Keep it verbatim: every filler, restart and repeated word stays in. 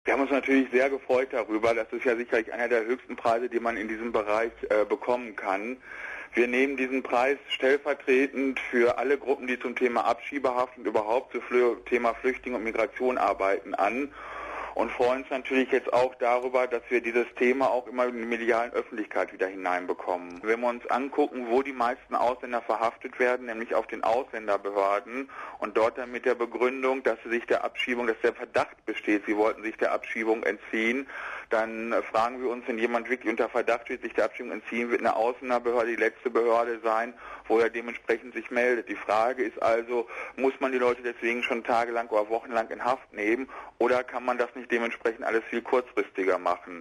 Wir haben uns natürlich sehr gefreut darüber. Das ist ja sicherlich einer der höchsten Preise, die man in diesem Bereich äh, bekommen kann. Wir nehmen diesen Preis stellvertretend für alle Gruppen, die zum Thema Abschiebehaft und überhaupt zum Thema Flüchtlinge und Migration arbeiten, an. Und freuen uns natürlich jetzt auch darüber, dass wir dieses Thema auch immer in die medialen Öffentlichkeit wieder hineinbekommen. Wenn wir uns angucken, wo die meisten Ausländer verhaftet werden, nämlich auf den Ausländerbehörden und dort dann mit der Begründung, dass sie sich der Abschiebung, dass der Verdacht besteht, sie wollten sich der Abschiebung entziehen, dann fragen wir uns, wenn jemand wirklich unter Verdacht steht, sich der Abschiebung entziehen, wird eine Ausländerbehörde die letzte Behörde sein, wo er dementsprechend sich meldet. Die Frage ist also, muss man die Leute deswegen schon tagelang oder wochenlang in Haft nehmen oder kann man das nicht dementsprechend alles viel kurzfristiger machen?